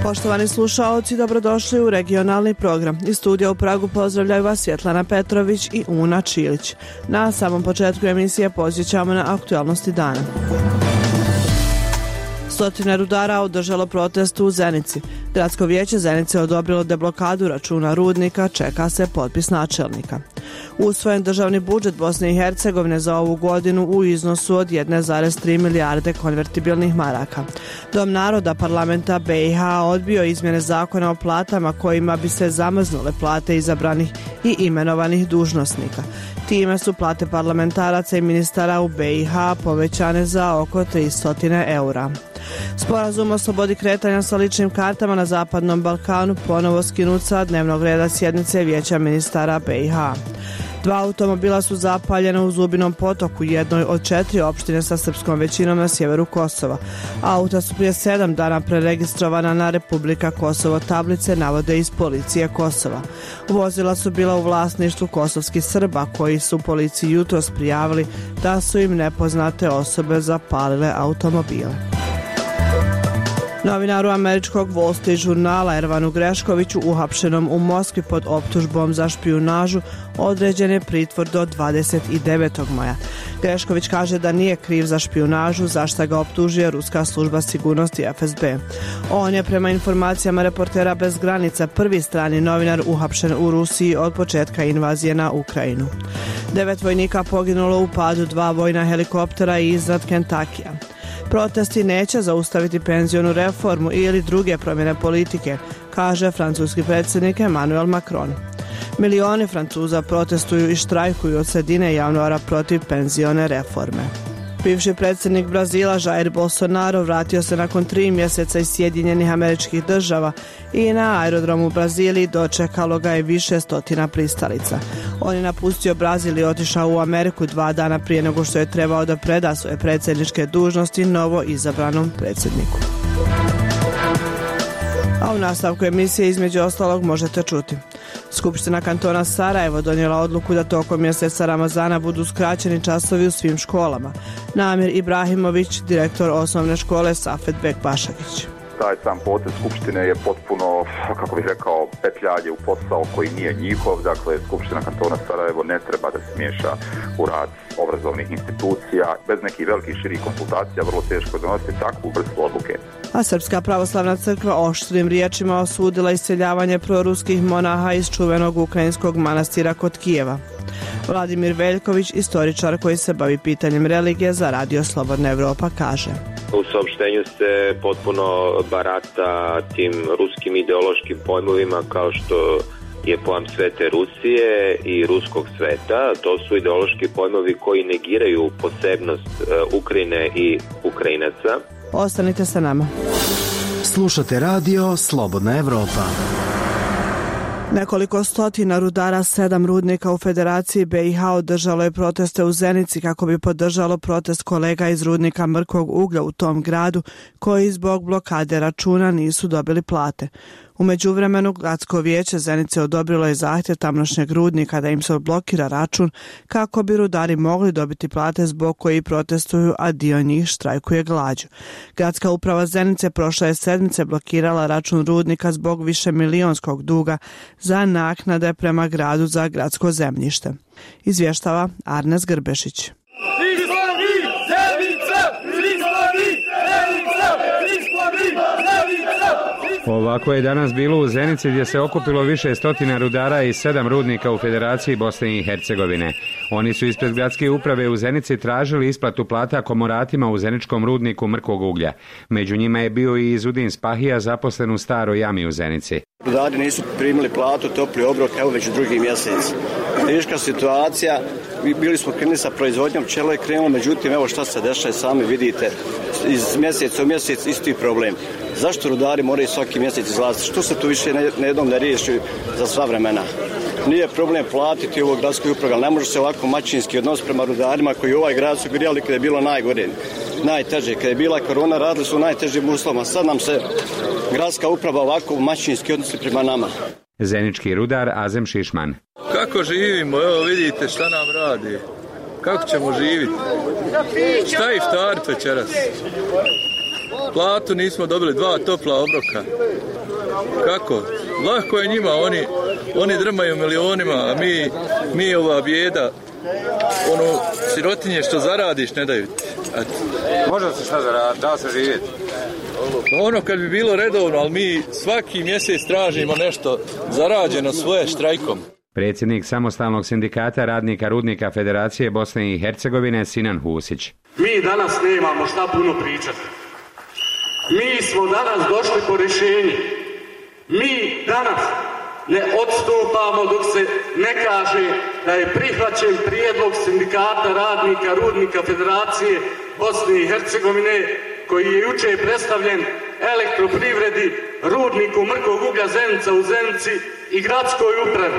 Poštovani slušaoci, dobrodošli u regionalni program. Iz studija u Pragu pozdravljaju vas Svjetlana Petrović i Una Čilić. Na samom početku emisije podsjećamo na aktualnosti dana. Stotine rudara održalo protest u Zenici. Gradsko vijeće Zenice odobrilo deblokadu računa rudnika, čeka se potpis načelnika. Usvojen državni budžet Bosne i Hercegovine za ovu godinu u iznosu od 1,3 milijarde konvertibilnih maraka. Dom naroda parlamenta BiH odbio izmjene zakona o platama kojima bi se zamrznule plate izabranih i imenovanih dužnosnika. Time su plate parlamentaraca i ministara u BiH povećane za oko 300 eura. Sporazum o slobodi kretanja sa ličnim kartama na Zapadnom Balkanu ponovo skinut sa dnevnog reda sjednice Vijeća ministara BiH. 2 automobila su zapaljena u Zubinom potoku, jednoj od 4 opštine sa srpskom većinom na sjeveru Kosova. Auta su prije 7 dana preregistrovana na Republika Kosovo, tablice navode iz policije Kosova. Vozila su bila u vlasništvu kosovskih Srba koji su policiji jutros prijavili da su im nepoznate osobe zapalile automobile. Novinaru američkog Wall Street žurnala Ervanu Greškoviću, uhapšenom u Moskvi pod optužbom za špijunažu, određen je pritvor do 29. maja. Grešković kaže da nije kriv za špijunažu, za šta ga optužuje Ruska služba sigurnosti FSB. On je prema informacijama Reportera bez granica prvi strani novinar uhapšen u Rusiji od početka invazije na Ukrajinu. 9 vojnika poginulo u padu 2 vojna helikoptera iznad Kentakija. Protesti neće zaustaviti penzionu reformu ili druge promjene politike, kaže francuski predsjednik Emmanuel Macron. Milioni Francuza protestuju i štrajkuju od sredine januara protiv penzione reforme. Bivši predsjednik Brazila Jair Bolsonaro vratio se nakon 3 mjeseca iz Sjedinjenih Američkih Država i na aerodromu u Braziliji dočekalo ga je više stotina pristalica. On je napustio Brazil i otišao u Ameriku 2 dana prije nego što je trebao da preda svoje predsjedničke dužnosti novo izabranom predsjedniku. A u nastavku emisije između ostalog možete čuti. Skupština kantona Sarajevo donijela odluku da tokom mjeseca Ramazana budu skraćeni časovi u svim školama. Namir Ibrahimović, direktor osnovne škole Safet Bek Bašagić. Taj sam potez Skupštine je potpuno, kako bih rekao, petljanje u posao koji nije njihov. Dakle, Skupština kantona Sarajevo ne treba da se miješa u rad obrazovnih institucija. Bez nekih velikih širih konsultacija vrlo teško donositi takvu vrstu odluke. A Srpska pravoslavna crkva oštrim riječima osudila iseljavanje proruskih monaha iz čuvenog ukrajinskog manastira kod Kijeva. Vladimir Veljković, istoričar koji se bavi pitanjem religije za Radio Slobodna Evropa, kaže: U saopštenju se potpuno barata tim ruskim ideološkim pojmovima kao što je pojam Svete Rusije i ruskog sveta. To su ideološki pojmovi koji negiraju posebnost Ukrajine i Ukrajinaca. Ostanite sa nama. Slušate Radio Slobodna Evropa. Nekoliko stotina rudara 7 rudnika u Federaciji BiH održalo je proteste u Zenici kako bi podržalo protest kolega iz rudnika mrkog uglja u tom gradu koji zbog blokade računa nisu dobili plate. U međuvremenu Gradsko vijeće Zenice odobrilo je zahtjev tamošnjeg rudnika da im se odblokira račun kako bi rudari mogli dobiti plate zbog koji protestuju, a dio njih štrajkuje glađu. Gradska uprava Zenice prošle je sedmice blokirala račun rudnika zbog višemilijonskog duga za naknade prema gradu za gradsko zemljište. Izvještava Arnes Grbešić. Ovako je danas bilo u Zenici gdje se okupilo više stotina rudara iz 7 rudnika u Federaciji Bosne i Hercegovine. Oni su ispred gradske uprave u Zenici tražili isplatu plata komoratima u zeničkom rudniku mrkog uglja. Među njima je bio i Izudin Spahija, zaposlen u staroj jami u Zenici. Rudari nisu primili platu, topli obrok, evo već 2. mjesec. Teška situacija, bili smo krenuli sa proizvodnjom, pčelo je krenulo, međutim evo šta se dešava, sami vidite, iz mjeseca u mjesec isti problem. Zašto rudari moraju svaki mjesec izlaziti? Što se tu više na jednom ne riješi za sva vremena? Nije problem platiti ovog gradskoj upravi, ali ne može se ovako maćinski odnos prema rudarima koji u ovaj grad su grijali kada je bilo najgore, najteže. Kada je bila korona, radili su u najtežim uslovima. Sad nam se gradska uprava ovako maćinski odnosi prema nama. Zenički rudar Azem Šišman. Kako živimo? Evo vidite šta nam radi. Kako ćemo živjeti? Šta je iftar večeras? Platu nismo dobili, 2 topla obroka. Kako? Lako je njima, oni drmaju milionima, a mi ova bijeda, sirotinje što zaradiš ne daju ti. Može se šta zaraditi, da se živjeti? Kad bi bilo redovno, ali mi svaki mjesec tražimo nešto zarađeno svoje štrajkom. Predsjednik samostalnog sindikata radnika Rudnika Federacije Bosne i Hercegovine Sinan Husić. Mi danas nemamo šta puno pričati. Mi smo danas došli po rješenje. Mi danas ne odstupamo dok se ne kaže da je prihvaćen prijedlog sindikata radnika Rudnika Federacije Bosne i Hercegovine koji je jučer predstavljen Elektroprivredi, Rudniku mrkog uglja Zenica u Zenici i gradskoj upravi.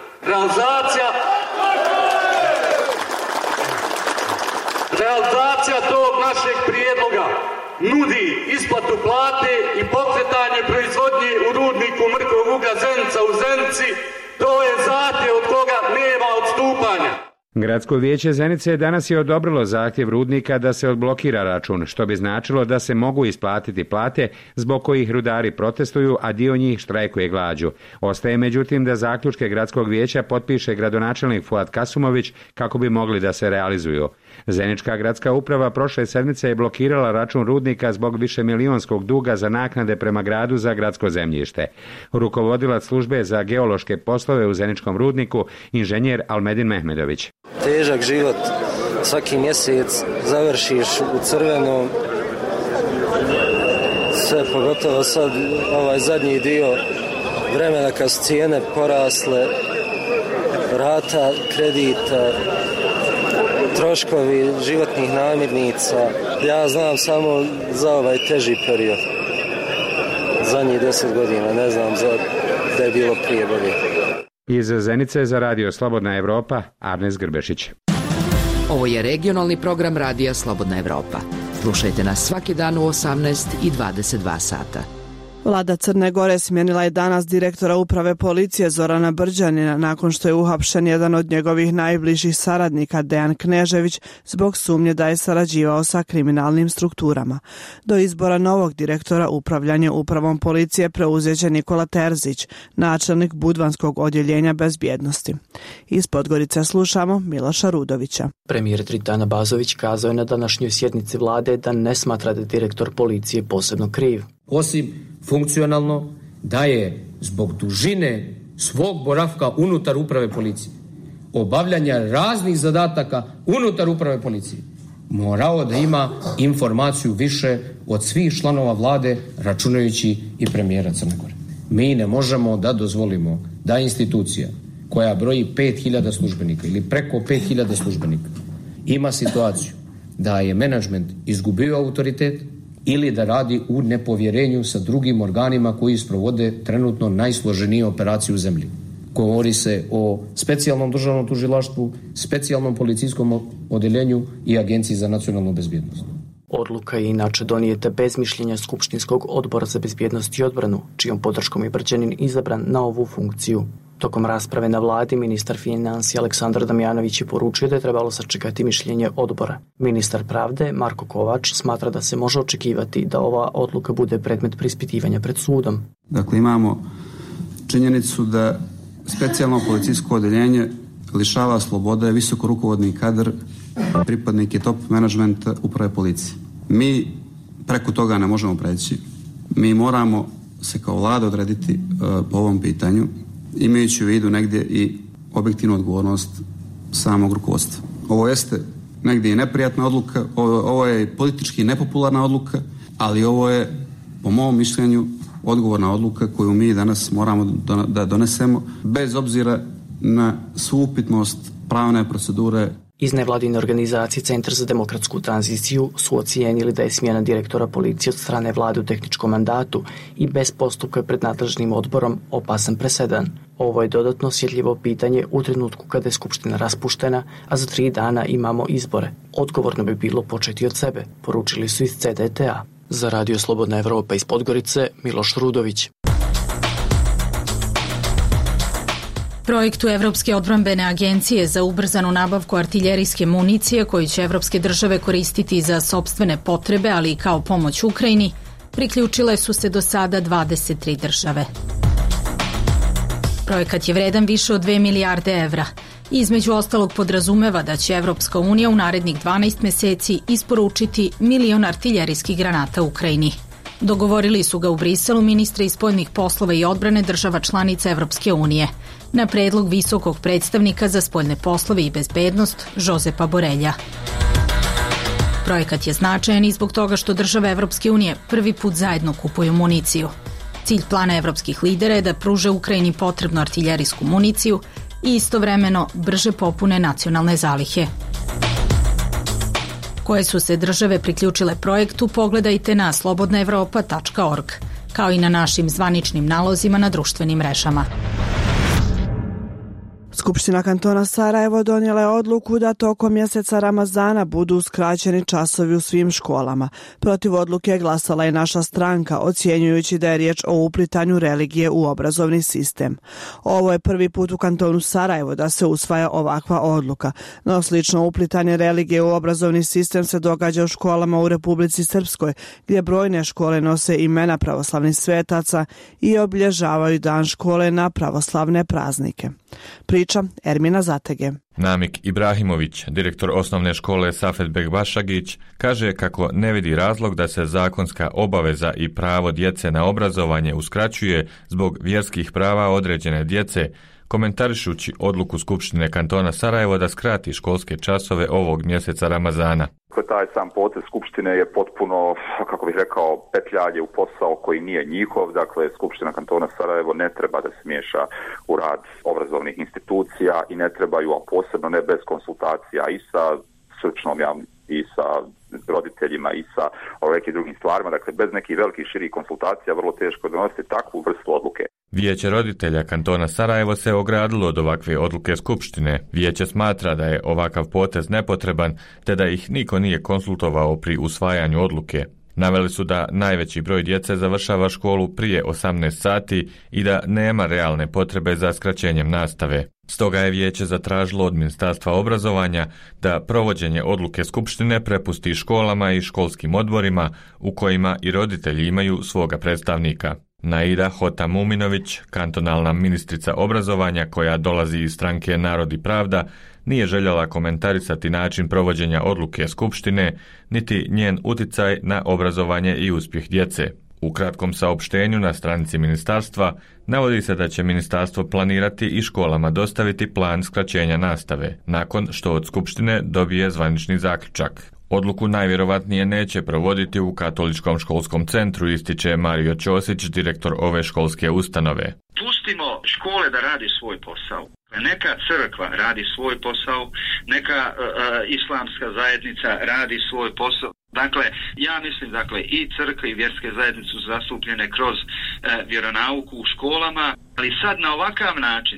Realizacija tog našeg prijedloga nudi isplatu plate i pokretanje proizvodnje u Rudniku mrkog uglja Zenica u Zenici. To je zahtjev od koga nema odstupanja. Gradsko vijeće Zenice danas je odobrilo zahtjev Rudnika da se odblokira račun, što bi značilo da se mogu isplatiti plate zbog kojih rudari protestuju, a dio njih štrajkuje glađu. Ostaje međutim da zaključke Gradskog vijeća potpiše gradonačelnik Fuad Kasumović kako bi mogli da se realizuju. Zenička gradska uprava prošle sedmice je blokirala račun Rudnika zbog višemilijonskog duga za naknade prema gradu za gradsko zemljište. Rukovodilac službe za geološke poslove u Zeničkom Rudniku, inženjer Almedin Mehmedović. Težak život, svaki mjesec završiš u crvenom, sve pogotovo sad ovaj zadnji dio vremena kad su cijene porasle, rata kredita, troškovi životnih namirnica. Ja znam samo za ovaj teži period, zadnjih 10 godina, ne znam da je bilo prije bolje. Iz Zenice za Radio Slobodna Evropa, Arnes Grbešić. Ovo je regionalni program Radija Slobodna Evropa. Slušajte nas svaki dan u 18 i 22 sata. Vlada Crne Gore smijenila je danas direktora uprave policije Zorana Brđanina nakon što je uhapšen jedan od njegovih najbližih saradnika Dejan Knežević zbog sumnje da je sarađivao sa kriminalnim strukturama. Do izbora novog direktora upravljanje upravom policije preuzet će Nikola Terzić, načelnik Budvanskog odjeljenja bezbjednosti. Iz Podgorice slušamo Miloša Rudovića. Premijer Dritan Abazović kazao je na današnjoj sjednici vlade da ne smatra da je direktor policije posebno kriv. Osim funkcionalno da je zbog dužine svog boravka unutar uprave policije, obavljanja raznih zadataka unutar uprave policije, morao da ima informaciju više od svih članova vlade, računajući i premijera Crne Gore. Mi ne možemo da dozvolimo da institucija koja broji 5000 službenika ili preko 5000 službenika ima situaciju da je menadžment izgubio autoritet ili da radi u nepovjerenju sa drugim organima koji sprovode trenutno najsloženije operacije u zemlji. Govori se o specijalnom državnom tužilaštvu, specijalnom policijskom odeljenju i Agenciji za nacionalnu bezbjednost. Odluka je inače donijeta bez mišljenja Skupštinskog odbora za bezbjednost i odbranu, čijom podrškom je Brđanin izabran na ovu funkciju. Tokom rasprave na vladi, ministar financija Aleksandar Damjanović je poručio da je trebalo sačekati mišljenje odbora. Ministar pravde Marko Kovač smatra da se može očekivati da ova odluka bude predmet preispitivanja pred sudom. Dakle, imamo činjenicu da specijalno policijsko odeljenje lišava slobode visoko rukovodni kadar, pripadnike top menadžmenta uprave policije. Mi preko toga ne možemo preći. Mi moramo se kao vlada odrediti po ovom pitanju, imajući u vidu negdje i objektivnu odgovornost samog rukovodstva. Ovo jeste negdje i neprijatna odluka, ovo je politički nepopularna odluka, ali ovo je, po mom mišljenju, odgovorna odluka koju mi danas moramo da donesemo, bez obzira na svu upitnost pravne procedure. Iz nevladine organizacije Centar za demokratsku tranziciju su ocijenili da je smjena direktora policije od strane vlade u tehničkom mandatu i bez postupka pred nadležnim odborom opasan presedan. Ovo je dodatno osjetljivo pitanje u trenutku kada je Skupština raspuštena, a za 3 dana imamo izbore. Odgovorno bi bilo početi od sebe, poručili su iz CDTA. Za Radio Slobodna Evropa iz Podgorice, Miloš Rudović. Projektu Evropske odbrambene agencije za ubrzanu nabavku artiljerijske municije koju će evropske države koristiti za sopstvene potrebe, ali i kao pomoć Ukrajini, Priključile su se do sada 23 države. Projekat je vredan više od 2 milijarde evra. Između ostalog podrazumeva da će Evropska unija u narednih 12 meseci isporučiti 1 milion artiljerijskih granata Ukrajini. Dogovorili su ga u Briselu ministri spoljnih poslova i odbrane država članica Evropske unije na predlog visokog predstavnika za spoljne poslove i bezbednost Josepa Borelja. Projekat je značajan i zbog toga što države Evropske unije prvi put zajedno kupuju municiju. Cilj plana evropskih lidera je da pruže Ukrajini potrebnu artiljerijsku municiju i istovremeno brže popune nacionalne zalihe. Koje su se države priključile projektu, pogledajte na slobodnaevropa.org, kao i na našim zvaničnim nalozima na društvenim mrežama. Skupština kantona Sarajevo donijela je odluku da tokom mjeseca Ramazana budu uskraćeni časovi u svim školama. Protiv odluke glasala je naša stranka, ocjenjujući da je riječ o uplitanju religije u obrazovni sistem. Ovo je prvi put u kantonu Sarajevo da se usvaja ovakva odluka, no slično uplitanje religije u obrazovni sistem se događa u školama u Republici Srpskoj, gdje brojne škole nose imena pravoslavnih svetaca i obilježavaju dan škole na pravoslavne praznike. Priča Ermina Zatege. Namik Ibrahimović, direktor osnovne škole Safetbek Bašagić, kaže kako ne vidi razlog da se zakonska obaveza i pravo djece na obrazovanje uskraćuje zbog vjerskih prava određene djece, komentarišući odluku Skupštine kantona Sarajevo da skrati školske časove ovog mjeseca Ramazana. Taj sam potez Skupštine je potpuno, kako bih rekao, petljanje u posao koji nije njihov. Dakle, Skupština kantona Sarajevo ne treba da se miješa u rad obrazovnih institucija i ne trebaju, a posebno ne bez konsultacija i sa stručnom javnosti i sa roditeljima i sa nekim drugim stvarima. Dakle, bez nekih velikih širih konsultacija vrlo teško donositi takvu vrstu odluke. Vijeće roditelja kantona Sarajevo se ogradilo od ovakve odluke Skupštine. Vijeće smatra da je ovakav potez nepotreban, te da ih niko nije konsultovao pri usvajanju odluke. Naveli su da najveći broj djece završava školu prije 18 sati i da nema realne potrebe za skraćenjem nastave. Stoga je vijeće zatražilo od Ministarstva obrazovanja da provođenje odluke Skupštine prepusti školama i školskim odborima u kojima i roditelji imaju svoga predstavnika. Naida Hotamuminović, kantonalna ministrica obrazovanja koja dolazi iz stranke Narod i pravda, nije željela komentarisati način provođenja odluke Skupštine, niti njen uticaj na obrazovanje i uspjeh djece. U kratkom saopštenju na stranici ministarstva navodi se da će ministarstvo planirati i školama dostaviti plan skraćenja nastave, nakon što od Skupštine dobije zvanični zaključak. Odluku najvjerovatnije neće provoditi u Katoličkom školskom centru, ističe Mario Ćosić, direktor ove školske ustanove. Pustimo škole da radi svoj posao. Neka crkva radi svoj posao, neka islamska zajednica radi svoj posao. Dakle, ja mislim, i crkve i vjerske zajednice su zastupljene kroz vjeronauku u školama, ali sad na ovakav način,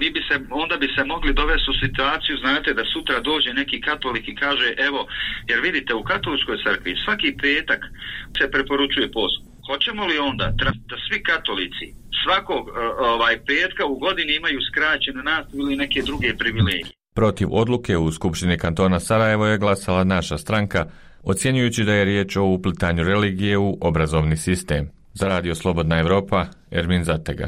onda bi se mogli dovesti u situaciju, znate, da sutra dođe neki katolik i kaže, evo, jer vidite, u katoličkoj crkvi svaki petak se preporučuje post. Hoćemo li onda da svi katolici svakog petka u godini imaju skraćenu nastavu ili neke druge privilegije? Protiv odluke u Skupštini kantona Sarajevo je glasala naša stranka, ocjenjujući da je riječ o uplitanju religije u obrazovni sistem. Za Radio Slobodna Evropa, Ermin Zatega.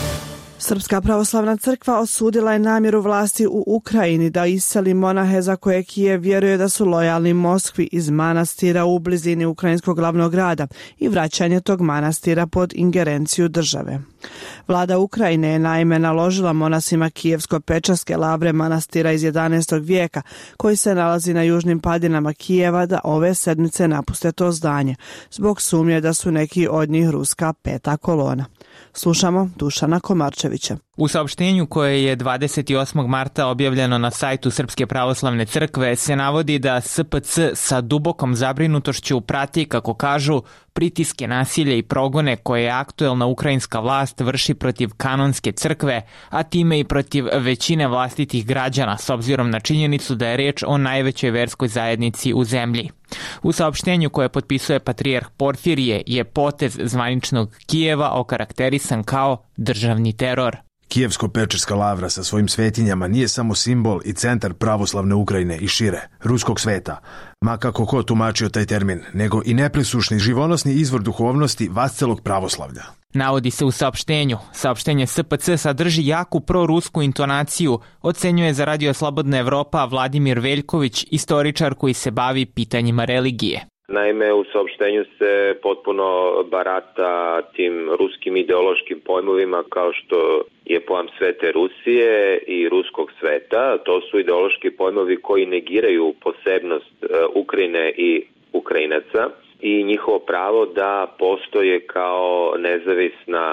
Srpska pravoslavna crkva osudila je namjeru vlasti u Ukrajini da iseli monahe za koje Kijev vjeruje da su lojalni Moskvi iz manastira u blizini ukrajinskog glavnog grada i vraćanje tog manastira pod ingerenciju države. Vlada Ukrajine je naime naložila monasima Kijevsko-Pečarske lavre manastira iz 11. vijeka, koji se nalazi na južnim padinama Kijeva, da ove sedmice napuste to zdanje, zbog sumnje da su neki od njih ruska peta kolona. Slušamo Dušana Komarčevića. U saopštenju koje je 28. marta objavljeno na sajtu Srpske pravoslavne crkve se navodi da SPC sa dubokom zabrinutošću prati, kako kažu, pritiske, nasilje i progone koje aktuelna ukrajinska vlast vrši protiv kanonske crkve, a time i protiv većine vlastitih građana, s obzirom na činjenicu da je riječ o najvećoj verskoj zajednici u zemlji. U saopštenju koje potpisuje patrijarh Porfirije je potez zvaničnog Kijeva okarakterisan kao državni teror. Kijevsko-Pečerska lavra sa svojim svetinjama nije samo simbol i centar pravoslavne Ukrajine i šire, ruskog sveta, ma kako ko tumačio taj termin, nego i nepresušni živonosni izvor duhovnosti vascelog pravoslavlja. Navodi se u saopštenju. Saopštenje SPC sadrži jaku prorusku intonaciju, ocenjuje za Radio Slobodna Evropa Vladimir Veljković, istoričar koji se bavi pitanjima religije. Naime, u saopštenju se potpuno barata tim ruskim ideološkim pojmovima kao što je pojam Svete Rusije i ruskog sveta. To su ideološki pojmovi koji negiraju posebnost Ukrajine i Ukrajinaca i njihovo pravo da postoje kao nezavisna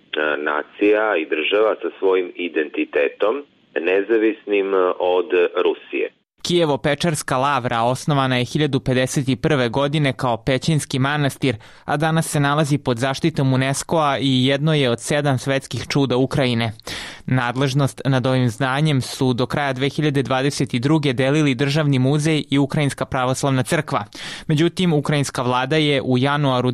nacija i država sa svojim identitetom, nezavisnim od Rusije. Kijevo-Pečerska lavra osnovana je 1051. godine kao pećinski manastir, a danas se nalazi pod zaštitom UNESCO-a i jedno je od 7 svetskih čuda Ukrajine. Nadležnost nad ovim zdanjem su do kraja 2022. delili Državni muzej i Ukrajinska pravoslavna crkva. Međutim, ukrajinska vlada je u januaru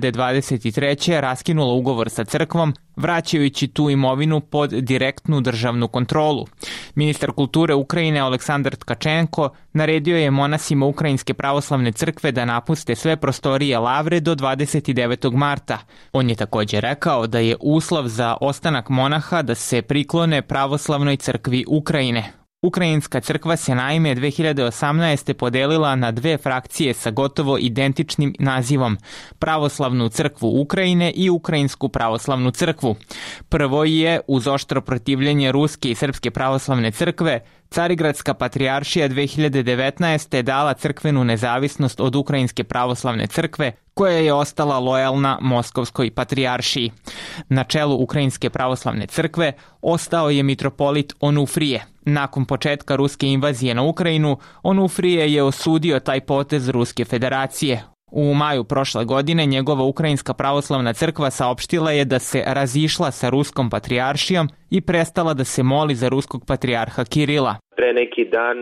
2023. raskinula ugovor sa crkvom, vraćajući tu imovinu pod direktnu državnu kontrolu. Ministar kulture Ukrajine Aleksandar Tkačenko naredio je monasima Ukrajinske pravoslavne crkve da napuste sve prostorije lavre do 29. marta. On je također rekao da je uslov za ostanak monaha da se priklone pravoslavnoj crkvi Ukrajine. Ukrajinska crkva se naime 2018. podelila na 2 frakcije sa gotovo identičnim nazivom, Pravoslavnu crkvu Ukrajine i Ukrajinsku pravoslavnu crkvu. Prvo je, uz oštro protivljenje Ruske i Srpske pravoslavne crkve, Carigradska patrijaršija 2019. dala crkvenu nezavisnost od Ukrajinske pravoslavne crkve, koja je ostala lojalna Moskovskoj patrijaršiji. Na čelu Ukrajinske pravoslavne crkve ostao je mitropolit Onufrije. Nakon početka ruske invazije na Ukrajinu, Onufrije je osudio taj potez Ruske federacije. U maju prošle godine njegova Ukrajinska pravoslavna crkva saopštila je da se razišla sa Ruskom patrijaršijom i prestala da se moli za ruskog patrijarha Kirila. Pre neki dan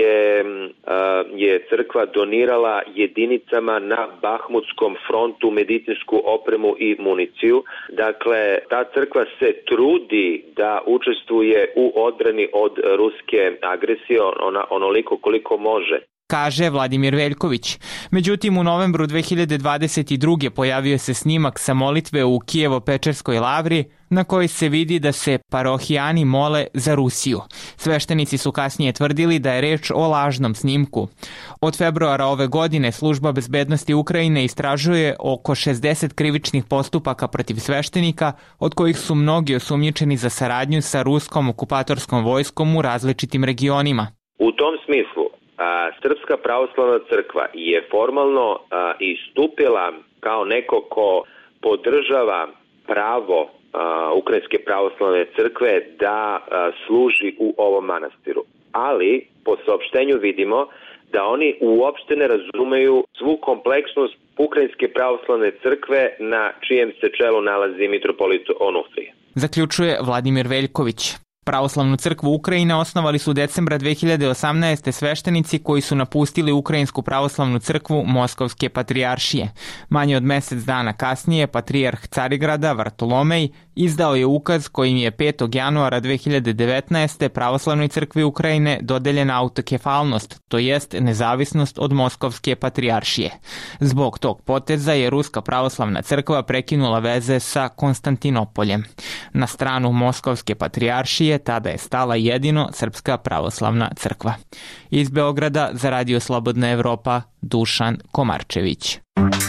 je crkva donirala jedinicama na Bahmutskom frontu medicinsku opremu i municiju. Dakle, ta crkva se trudi da učestvuje u odbrani od ruske agresije onoliko koliko može, kaže Vladimir Veljković. Međutim, u novembru 2022. pojavio se snimak sa molitve u Kijevo-Pečerskoj lavri na kojoj se vidi da se parohijani mole za Rusiju. Sveštenici su kasnije tvrdili da je reč o lažnom snimku. Od februara ove godine Služba bezbednosti Ukrajine istražuje oko 60 krivičnih postupaka protiv sveštenika, od kojih su mnogi osumnjičeni za saradnju sa ruskom okupatorskom vojskom u različitim regionima. U tom smislu Srpska pravoslavna crkva je formalno istupila kao neko ko podržava pravo Ukrajinske pravoslavne crkve da služi u ovom manastiru. Ali po saopštenju vidimo da oni uopšte ne razumeju svu kompleksnost Ukrajinske pravoslavne crkve na čijem se čelu nalazi mitropolit Onufrije. Zaključuje Vladimir Veljković. Pravoslavnu crkvu Ukrajine osnovali su decembra 2018. sveštenici koji su napustili Ukrajinsku pravoslavnu crkvu Moskovske patrijaršije. Manje od mjesec dana kasnije patrijarh Carigrada Vartolomej izdao je ukaz kojim je 5. januara 2019. pravoslavnoj crkvi Ukrajine dodeljena autokefalnost, to jest nezavisnost od Moskovske patrijaršije. Zbog tog poteza je Ruska pravoslavna crkva prekinula veze sa Konstantinopoljem. Na stranu Moskovske patrijaršije tada je stala jedino Srpska pravoslavna crkva. Iz Beograda za Radio Slobodna Evropa, Dušan Komarčević.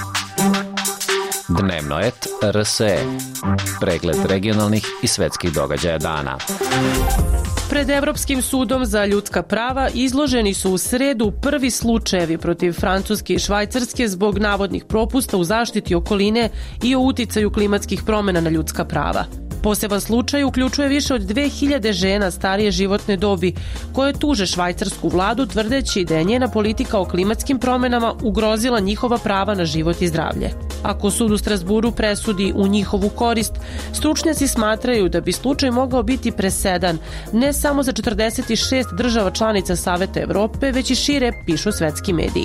Dnevno et RSE. Pregled regionalnih i svetskih događaja dana. Pred Evropskim sudom za ljudska prava izloženi su u sredu prvi slučajevi protiv Francuske i Švajcarske zbog navodnih propusta u zaštiti okoline i o uticaju klimatskih promjena na ljudska prava. Poseban slučaj uključuje više od 2000 žena starije životne dobi koje tuže švajcarsku vladu tvrdeći da je njena politika o klimatskim promjenama ugrozila njihova prava na život i zdravlje. Ako sud u Strasburu presudi u njihovu korist, stručnjaci smatraju da bi slučaj mogao biti presedan ne samo za 46 država članica Saveta Evrope, već i šire, pišu svetski mediji.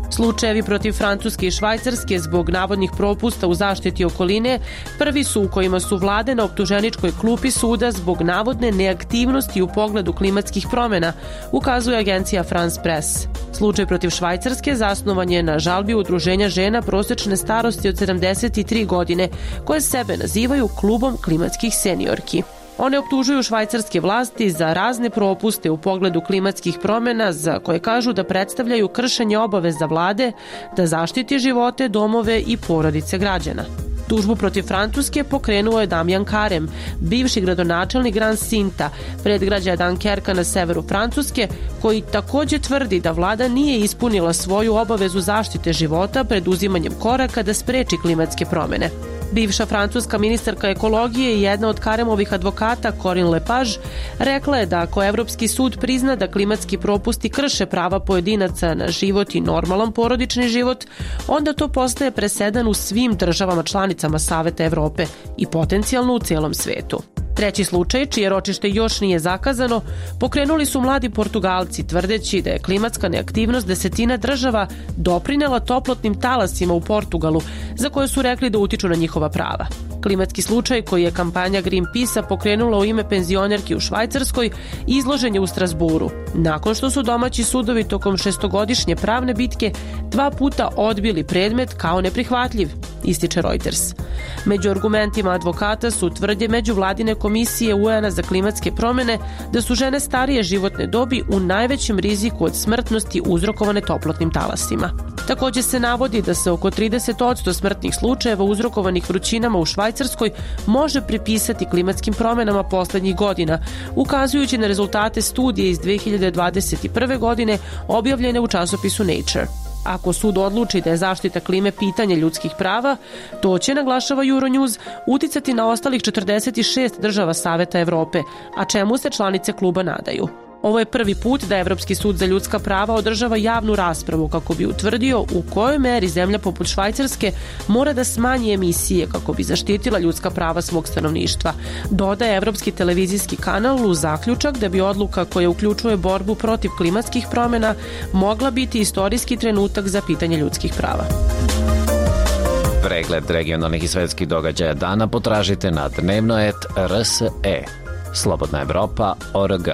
Slučajevi protiv Francuske i Švajcarske zbog navodnih propusta u zaštiti okoline prvi su u kojima su vlade na optuženičkoj klupi suda zbog navodne neaktivnosti u pogledu klimatskih promjena, ukazuje agencija France Press. Slučaj protiv Švajcarske zasnovan je na žalbi udruženja žena prosječne starosti od 73 godine, koje sebe nazivaju klubom klimatskih seniorki. One optužuju švajcarske vlasti za razne propuste u pogledu klimatskih promjena za koje kažu da predstavljaju kršenje obaveza vlade da zaštiti živote, domove i porodice građana. Tužbu protiv Francuske pokrenuo je Damjan Karem, bivši gradonačelnik Grand Sinta, predgrađa Dunkerka na severu Francuske, koji također tvrdi da vlada nije ispunila svoju obavezu zaštite života pred uzimanjem koraka da spreči klimatske promjene. Bivša francuska ministarka ekologije i jedna od Karemovih advokata, Corinne Lepage, rekla je da ako Evropski sud prizna da klimatski propusti krše prava pojedinaca na život i normalan porodični život, onda to postaje presedan u svim državama članicama Saveta Evrope i potencijalno u cijelom svetu. Treći slučaj, čije ročište još nije zakazano, pokrenuli su mladi Portugalci, tvrdeći da je klimatska neaktivnost desetina država doprinela toplotnim talasima u Portugalu, za koje su rekli da utiču na njihova prava. Klimatski slučaj, koji je kampanja Greenpeace-a pokrenula u ime penzionerki u Švajcarskoj, izložen je u Strasburu, nakon što su domaći sudovi tokom šestogodišnje pravne bitke 2 puta odbili predmet kao neprihvatljiv, ističe Reuters. Među argumentima advokata su tvrdnje međuvladine komisije UN-a za klimatske promjene da su žene starije životne dobi u najvećem riziku od smrtnosti uzrokovane toplotnim talasima. Također se navodi da se oko 30% smrtnih slučajeva uzrokovanih vrućinama u Švajcarskoj može pripisati klimatskim promjenama posljednjih godina, ukazujući na rezultate studije iz 2021. godine objavljene u časopisu Nature. Ako sud odluči da je zaštita klime pitanje ljudskih prava, to će, naglašava Euronews, uticati na ostalih 46 država Saveta Evrope, a čemu se članice kluba nadaju. Ovo je prvi put da Evropski sud za ljudska prava održava javnu raspravu kako bi utvrdio u kojoj meri zemlja poput Švajcarske mora da smanji emisije kako bi zaštitila ljudska prava svog stanovništva. Dodaje Evropski televizijski kanal u zaključak da bi odluka koja uključuje borbu protiv klimatskih promjena mogla biti istorijski trenutak za pitanje ljudskih prava. Pregled regionalnih i svetskih događaja dana potražite na dnevnoet.rse. Slobodna Evropa.org.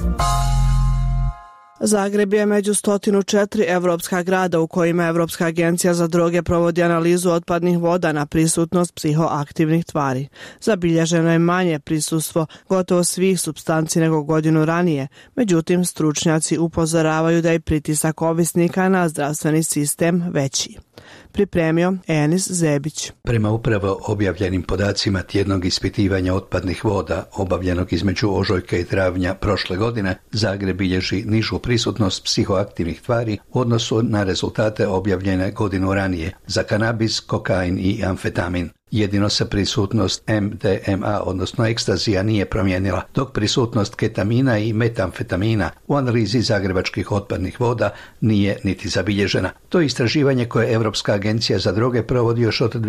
Zagreb je među 104 evropska grada u kojima Evropska agencija za droge provodi analizu otpadnih voda na prisutnost psihoaktivnih tvari. Zabilježeno je manje prisustvo gotovo svih supstanci nego godinu ranije, međutim stručnjaci upozoravaju da je pritisak ovisnika na zdravstveni sistem veći. Pripremio Enis Zebić. Prema upravo objavljenim podacima tjednog ispitivanja otpadnih voda obavljenog između ožujka i travnja prošle godine, Zagreb bilježi nižu prisutnost psihoaktivnih tvari u odnosu na rezultate objavljene godinu ranije za kanabis, kokain i amfetamin. Jedino se prisutnost MDMA, odnosno ekstazija, nije promijenila, dok prisutnost ketamina i metamfetamina u analizi zagrebačkih otpadnih voda nije niti zabilježena. To je istraživanje koje Europska agencija za droge provodi još od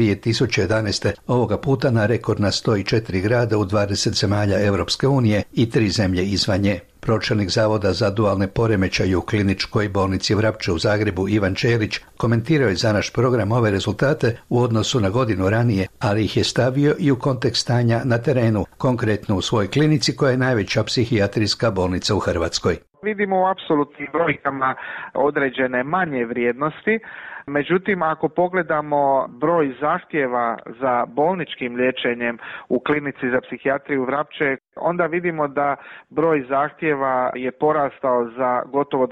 2011. ovoga puta na rekord na 104 grada u 20 zemalja Europske unije i 3 zemlje izvan nje. Pročelnik Zavoda za dualne poremećaje u kliničkoj bolnici Vrapče u Zagrebu Ivan Čelić komentirao je za naš program ove rezultate u odnosu na godinu ranije, ali ih je stavio i u kontekst stanja na terenu, konkretno u svojoj klinici koja je najveća psihijatrijska bolnica u Hrvatskoj. Vidimo u apsolutnim brojkama određene manje vrijednosti. Međutim, ako pogledamo broj zahtjeva za bolničkim liječenjem u klinici za psihijatriju Vrapče, onda vidimo da broj zahtjeva je porastao za gotovo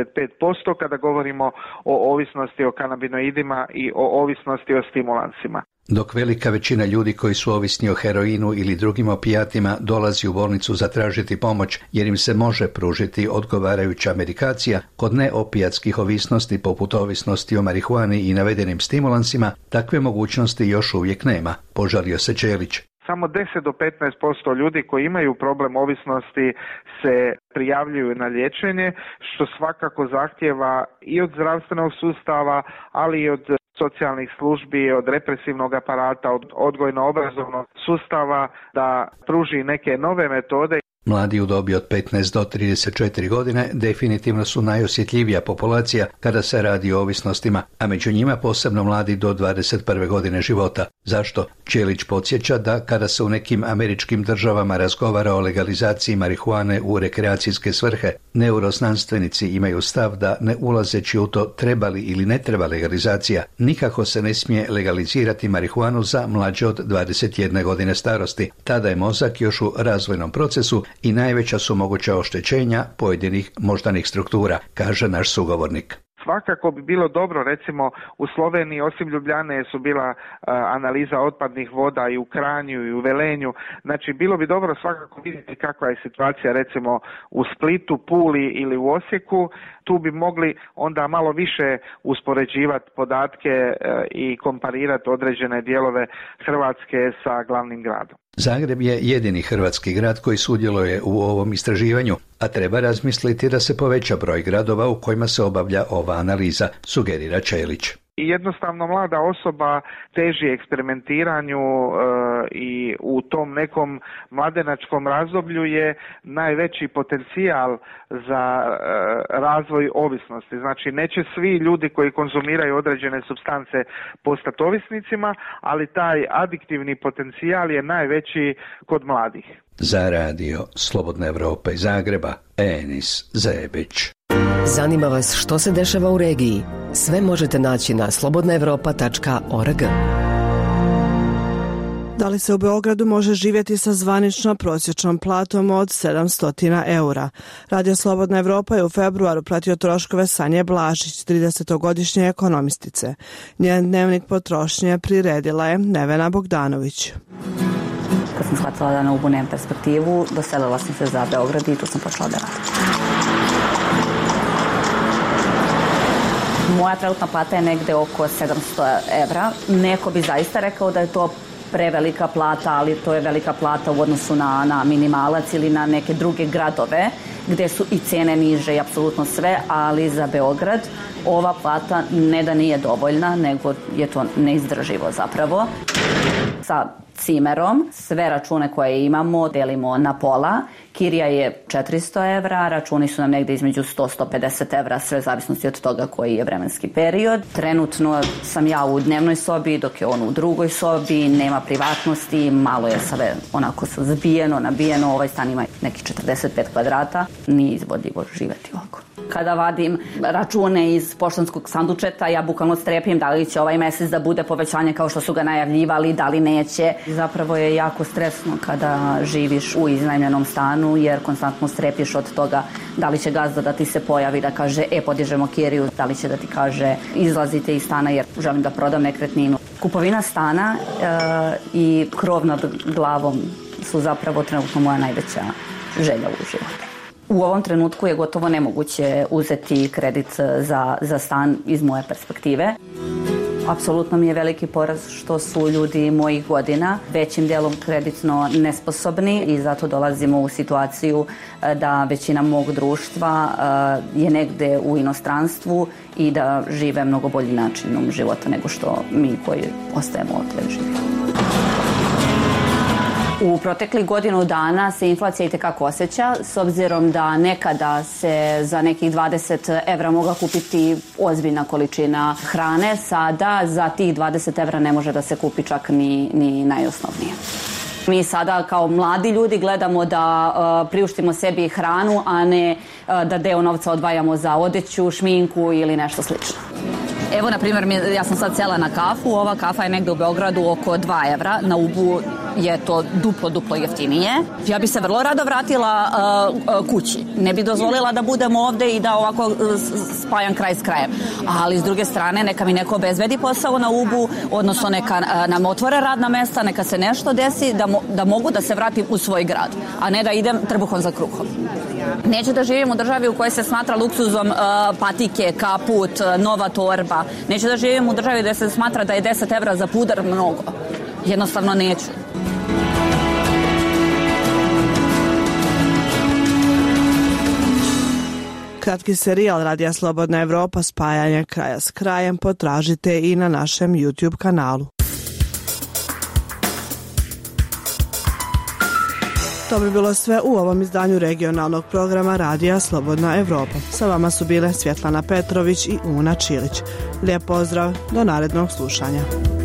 25% kada govorimo o ovisnosti o kanabinoidima i o ovisnosti o stimulansima. Dok velika većina ljudi koji su ovisni o heroinu ili drugim opijatima dolazi u bolnicu zatražiti pomoć jer im se može pružiti odgovarajuća medikacija, kod neopijatskih ovisnosti poput ovisnosti o marihuani i navedenim stimulansima, takve mogućnosti još uvijek nema, požalio se Čelić. Samo 10 do 15% ljudi koji imaju problem ovisnosti se prijavljuju na liječenje, što svakako zahtjeva i od zdravstvenog sustava, ali i od socijalnih službi, od represivnog aparata, od odgojno-obrazovnog sustava da pruži neke nove metode. Mladi u dobi od 15 do 34 godine definitivno su najosjetljivija populacija kada se radi o ovisnostima, a među njima posebno mladi do 21. godine života. Zašto? Ćelić podsjeća da kada se u nekim američkim državama razgovara o legalizaciji marihuane u rekreacijske svrhe, neuroznanstvenici imaju stav da ne ulazeći u to treba li ili ne treba legalizacija, nikako se ne smije legalizirati marihuanu za mlađe od 21 godine starosti. Tada je mozak još u razvojnom procesu i najveća su moguća oštećenja pojedinih moždanih struktura, kaže naš sugovornik. Svakako bi bilo dobro, recimo u Sloveniji osim Ljubljane su bila analiza otpadnih voda i u Kranju i u Velenju, znači bilo bi dobro svakako vidjeti kakva je situacija recimo u Splitu, Puli ili u Osijeku, tu bi mogli onda malo više uspoređivati podatke i komparirati određene dijelove Hrvatske sa glavnim gradom. Zagreb je jedini hrvatski grad koji sudjeluje u ovom istraživanju, a treba razmisliti da se poveća broj gradova u kojima se obavlja ova analiza, sugerira Ćelić. I jednostavno mlada osoba teži eksperimentiranju i u tom nekom mladenačkom razdoblju je najveći potencijal za razvoj ovisnosti. Znači neće svi ljudi koji konzumiraju određene supstance postati ovisnicima, ali taj adiktivni potencijal je najveći kod mladih. Za radio Slobodna Evropa iz Zagreba, Enis Zebić. Zanima vas što se dešava u regiji? Sve možete naći na slobodnaevropa.org. Da li se u Beogradu može živjeti sa zvanično prosječnom platom od 700 eura? Radio Slobodna Evropa je u februaru pratio troškove Sanje Blažić, 30-godišnje ekonomistice. Njen dnevnik potrošnje priredila je Nevena Bogdanović. Kad sam shvatila da na Ubu nemam perspektivu, doselila sam se za Beograd i tu sam počela da radim. Moja trenutna plata je negde oko 700 evra. Neko bi zaista rekao da je to prevelika plata, ali to je velika plata u odnosu na minimalac ili na neke druge gradove gde su i cene niže i apsolutno sve, ali za Beograd ova plata ne da nije dovoljna, nego je to neizdrživo zapravo. Sa cimerom sve račune koje imamo delimo na pola. Kirija je 400 evra, računi su nam negde između 100-150 evra, sve zavisnosti od toga koji je vremenski period. Trenutno sam ja u dnevnoj sobi, dok je on u drugoj sobi, nema privatnosti, malo je sve onako zbijeno, nabijeno, ovaj stan ima neki 45 kvadrata, nije izvodljivo živjeti ovako. Kada vadim račune iz poštanskog sandučeta, ja bukvalno strepim da li će ovaj mesec da bude povećanje kao što su ga najavljivali, da li neće. Zapravo je jako stresno kada živiš u iznajmljenom stanu, jer konstantno strepiš od toga da li će gazda da ti se pojavi da kaže podižemo kiriju, da li će da ti kaže izlazite iz stana jer želim da prodam nekretninu. Kupovina stana i krov nad glavom su zapravo trenutno moja najveća želja u životu. U ovom trenutku je gotovo nemoguće uzeti kredit za stan iz moje perspektive. Apsolutno mi je veliki poraz što su ljudi mojih godina većim delom kreditno nesposobni i zato dolazimo u situaciju da većina mog društva je negde u inostranstvu i da žive mnogo bolji načinom života nego što mi koji ostajemo ovdje živimo. U proteklih godinu dana se inflacija itekako osjeća, s obzirom da nekada se za nekih 20 evra mogla kupiti ozbiljna količina hrane, sada za tih 20 evra ne može da se kupi čak ni najosnovnije. Mi sada kao mladi ljudi gledamo da priuštimo sebi hranu, a ne da deo novca odvajamo za odeću, šminku ili nešto slično. Evo, na primjer, ja sam sad sela na kafu, ova kafa je negde u Beogradu oko 2 evra, na Ubu je to duplo jeftinije. Ja bi se vrlo rado vratila kući. Ne bi dozvolila da budem ovde i da ovako spajam kraj s krajem. Ali s druge strane, neka mi neko obezbedi posao na Ubu, odnosno neka nam otvore radna mesta, neka se nešto desi da mogu da se vratim u svoj grad, a ne da idem trbuhom za kruhom. Neću da živim u državi u kojoj se smatra luksuzom patike, kaput, nova torba. Neću da živim u državi gde se smatra da je 10 evra za pudar mnogo. Jednostavno neću. Kratki serijal Radija Slobodna Evropa spajanje kraja s krajem potražite i na našem YouTube kanalu. To bi bilo sve u ovom izdanju regionalnog programa Radija Slobodna Evropa. Sa vama su bile Svjetlana Petrović i Una Čilić. Lijep pozdrav, do narednog slušanja.